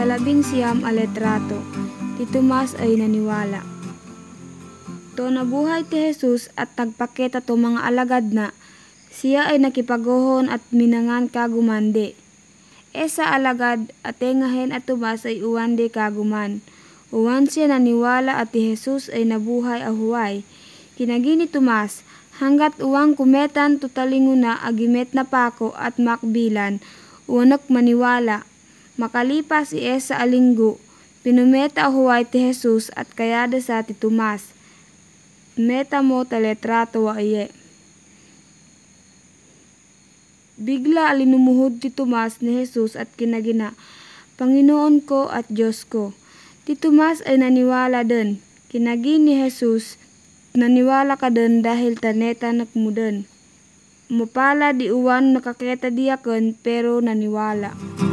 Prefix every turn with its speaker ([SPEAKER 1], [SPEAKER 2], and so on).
[SPEAKER 1] Ikalabing-siyam a letrato. Ti Tomas ay naniwala. To nabuhay ti Jesus at nagpakita to mga alagad na, siya ay nakipagohon at minangan kagumande. Esa alagad atengahen at Tomas ay uwande kaguman. Uwan siya naniwala at ti Jesus ay nabuhay a huway. Kinagini Tomas, hanggat uwang kumetan tutalinguna agimet na pako at makbilan, uwanok maniwala. Makalipas esa alinggo, pinumeta huway ti Jesus at kayada sa ti Tomas. Meta mo teletrato wa iye. Bigla alinumuhod ti Tomas ni Jesus at kinagina, Panginoon ko at Diyos ko. Ti Tomas ay naniwala din. Kinagi ni Jesus, naniwala ka din dahil taneta nakmuden. Mupala di uwan nakaketa diyaken pero naniwala.